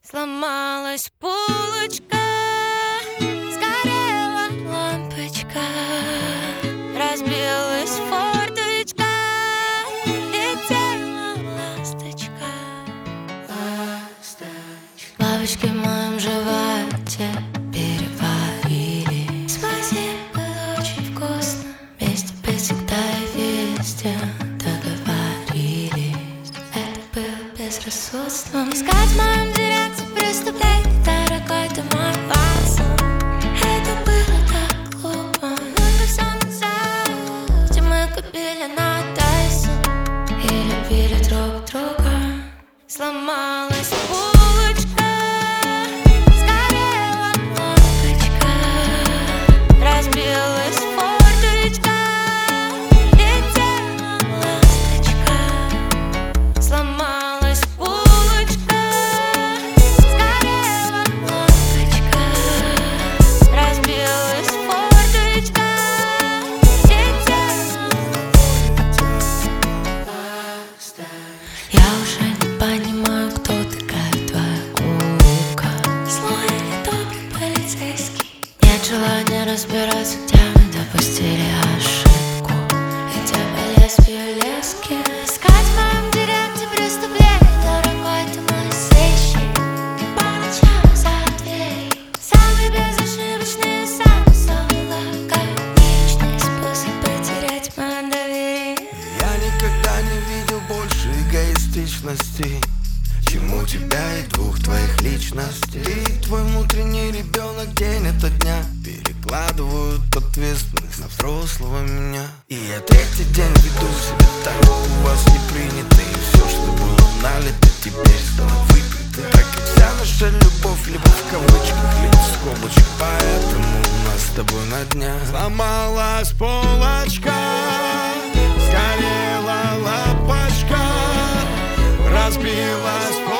Сломалась полочка, сгорела лампочка, разбилась форточка, летела ласточка. Лавочки в моем животе переварили. Спасибо, очень вкусно. Вместе быть всегда и везде договорились. Это было безрассудством. Искать в моем директе преступлений, дорогой ты мой ватсон. Это было так глупо. Но все назад, где мы купили на Тайсон и любили друг друга. Сломалась полочка, сгорела лампочка, разбилась форточка, летела ласточка. Сломалась полочка, сгорела лампочка, разбилась форточка, летела. Я уже не понимаю, кто такая твоя улыбка. Злой или добрый полицейский. Нет желания разбираться, где мы допустили ошибку и где по лезвию лески. Искать в моем директе преступлений, дорогой ты мой сыщик. По ночам за дверью самый безошибочный, самый лаконичный способ потерять мое доверие. Я никогда не видел больше эгоистичности, чем у тебя и двух твоих личностей. Ты и твой внутренний ребенок день ото дня перекладывают ответственность на взрослого меня. И я третий день веду себя так, как у вас не принято. И все, что было налито, теперь стало выпито. Как и вся наша любовь, либо в кавычках, либо в скобочках. Поэтому у нас с тобой на днях сломалась полочка, сгорела лампочка, разбилась